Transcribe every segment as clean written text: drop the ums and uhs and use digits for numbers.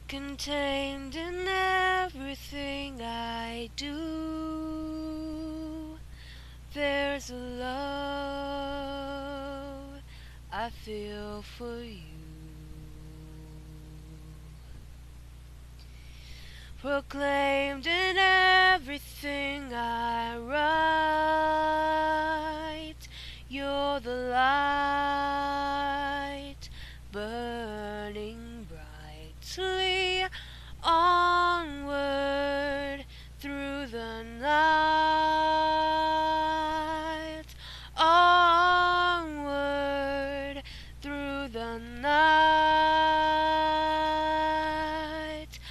Contained in everything I do, there's a love I feel for you. Proclaimed in everything I write, you're the light burning brightly onward through the night, onward through the night,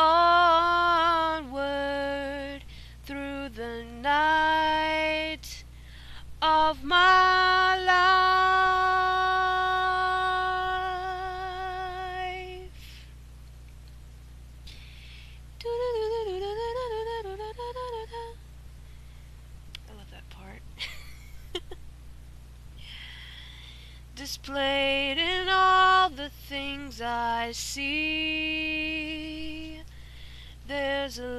onward through the night of my life. I love that part. Displayed in all the things I see, there's a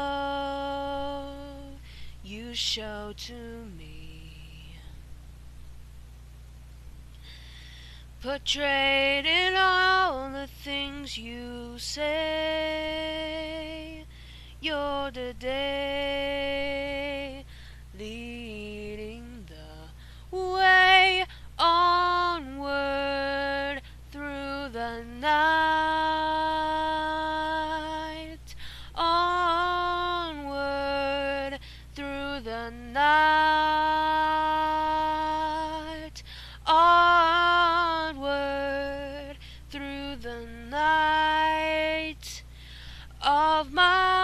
love you show to me. Portrayed in all the things you say, you're the day leading the way onward through the night, onward through the night, onward through the night of my